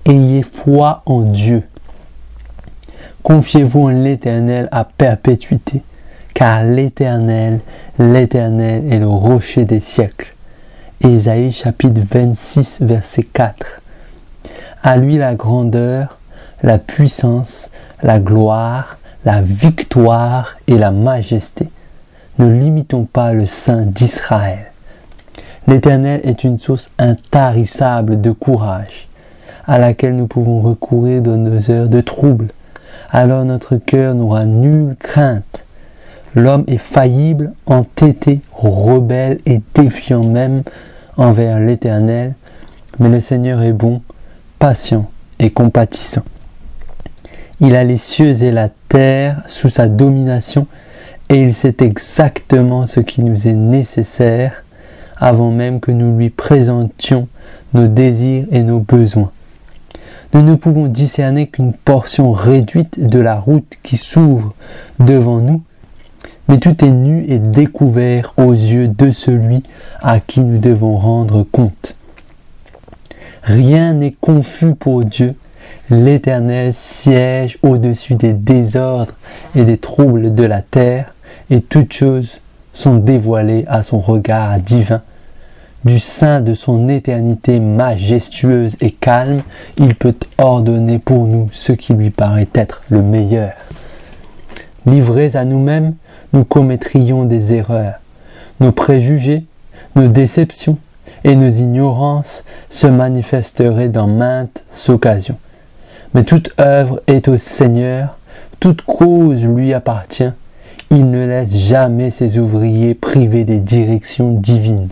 Ayez foi en Dieu. Confiez-vous en l'Éternel à perpétuité, car l'Éternel est le rocher des siècles. Ésaïe chapitre 26, verset 4. À lui la grandeur, la puissance, la gloire, la victoire et la majesté. Ne limitons pas le Saint d'Israël. L'Éternel est une source intarissable de courage, à laquelle nous pouvons recourir dans nos heures de trouble. Alors notre cœur n'aura nulle crainte. L'homme est faillible, entêté, rebelle et défiant même envers l'Éternel, mais le Seigneur est bon, patient et compatissant. Il a les cieux et la terre sous sa domination et il sait exactement ce qui nous est nécessaire avant même que nous lui présentions nos désirs et nos besoins. Nous ne pouvons discerner qu'une portion réduite de la route qui s'ouvre devant nous, mais tout est nu et découvert aux yeux de celui à qui nous devons rendre compte. Rien n'est confus pour Dieu. L'Éternel siège au-dessus des désordres et des troubles de la terre, et toutes choses sont dévoilées à son regard divin. Du sein de son éternité majestueuse et calme, il peut ordonner pour nous ce qui lui paraît être le meilleur. Livrés à nous-mêmes, nous commettrions des erreurs. Nos préjugés, nos déceptions et nos ignorances se manifesteraient dans maintes occasions. Mais toute œuvre est au Seigneur, toute cause lui appartient. Il ne laisse jamais ses ouvriers privés des directions divines.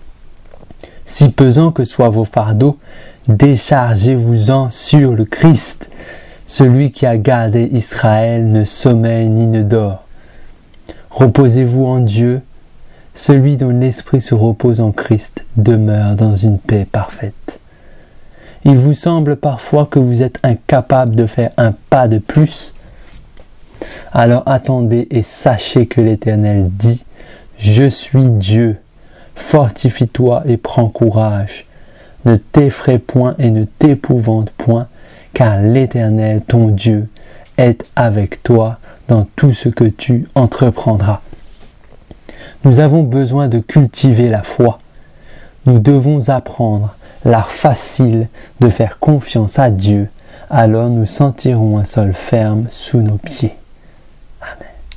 Si pesant que soient vos fardeaux, déchargez-vous-en sur le Christ. Celui qui a gardé Israël ne sommeille ni ne dort. Reposez-vous en Dieu. Celui dont l'esprit se repose en Christ demeure dans une paix parfaite. Il vous semble parfois que vous êtes incapable de faire un pas de plus. Alors attendez et sachez que l'Éternel dit « Je suis Dieu, fortifie-toi et prends courage. Ne t'effraie point et ne t'épouvante point, car l'Éternel, ton Dieu, est avec toi dans tout ce que tu entreprendras. » Nous avons besoin de cultiver la foi. Nous devons apprendre l'art facile de faire confiance à Dieu, alors nous sentirons un sol ferme sous nos pieds.